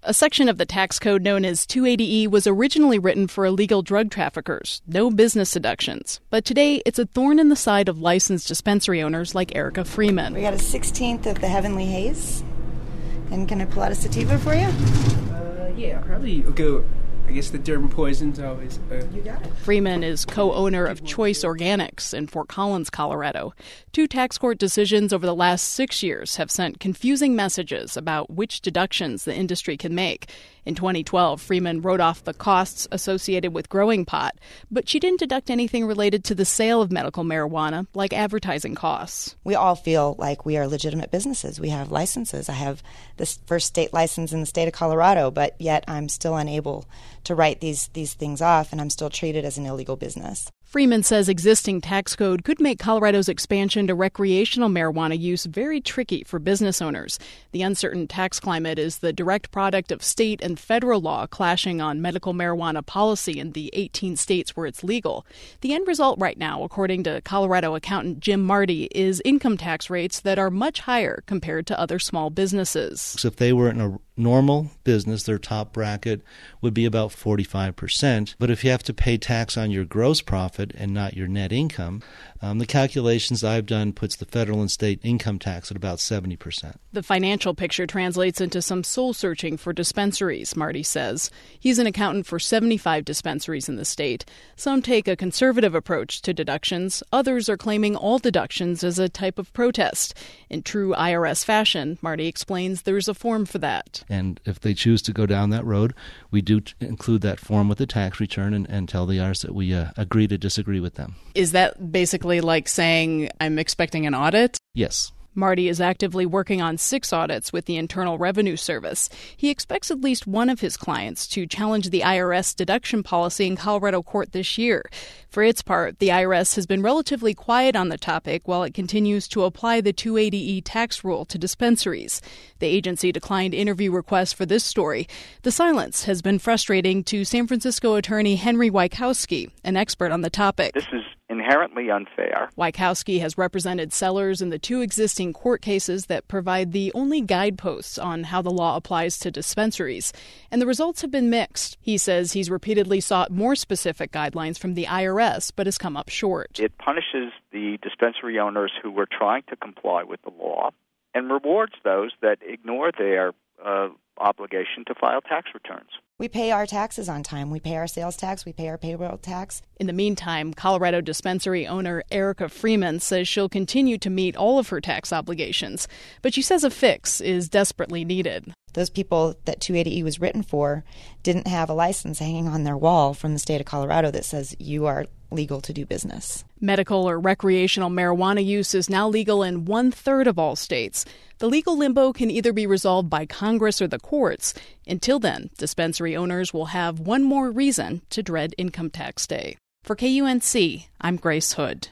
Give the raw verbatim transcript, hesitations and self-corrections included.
A section of the tax code known as two eighty E was originally written for illegal drug traffickers, no business deductions. But today, it's a thorn in the side of licensed dispensary owners like Erica Freeman. We got a sixteenth of the Heavenly Haze. And can I pull out a sativa for you? Uh, yeah, probably go. I guess the derma poison's always... Uh... You got it. Freeman is co-owner of Choice Organics in Fort Collins, Colorado. Two tax court decisions over the last six years have sent confusing messages about which deductions the industry can make. In twenty twelve, Freeman wrote off the costs associated with growing pot, but she didn't deduct anything related to the sale of medical marijuana, like advertising costs. We all feel like we are legitimate businesses. We have licenses. I have the first state license in the state of Colorado, but yet I'm still unable to write these, these things off, and I'm still treated as an illegal business. Freeman says existing tax code could make Colorado's expansion to recreational marijuana use very tricky for business owners. The uncertain tax climate is the direct product of state and federal law clashing on medical marijuana policy in the eighteen states where it's legal. The end result right now, according to Colorado accountant Jim Marty, is income tax rates that are much higher compared to other small businesses. So if they were in a normal business, their top bracket would be about forty-five percent. But if you have to pay tax on your gross profit and not your net income, um, the calculations I've done puts the federal and state income tax at about seventy percent. The financial picture translates into some soul-searching for dispensaries, Marty says. He's an accountant for seventy-five dispensaries in the state. Some take a conservative approach to deductions. Others are claiming all deductions as a type of protest. In true I R S fashion, Marty explains there's a form for that. And if they choose to go down that road, we do t- include that form with the tax return and, and tell the I R S that we uh, agree to disagree with them. Is that basically like saying I'm expecting an audit? Yes. Marty is actively working on six audits with the Internal Revenue Service. He expects at least one of his clients to challenge the I R S deduction policy in Colorado court this year. For its part, the I R S has been relatively quiet on the topic while it continues to apply the two eighty E tax rule to dispensaries. The agency declined interview requests for this story. The silence has been frustrating to San Francisco attorney Henry Wykowski, an expert on the topic. This is inherently unfair. Wykowski has represented sellers in the two existing court cases that provide the only guideposts on how the law applies to dispensaries, and the results have been mixed. He says he's repeatedly sought more specific guidelines from the I R S, but has come up short. It punishes the dispensary owners who were trying to comply with the law and rewards those that ignore their uh, obligation to file tax returns. We pay our taxes on time. We pay our sales tax. We pay our payroll tax. In the meantime, Colorado dispensary owner Erica Freeman says she'll continue to meet all of her tax obligations, but she says a fix is desperately needed. Those people that two eighty E was written for didn't have a license hanging on their wall from the state of Colorado that says you are legal to do business. Medical or recreational marijuana use is now legal in one-third of all states. The legal limbo can either be resolved by Congress or the courts. Until then, dispensary owners will have one more reason to dread income tax day. For K U N C, I'm Grace Hood.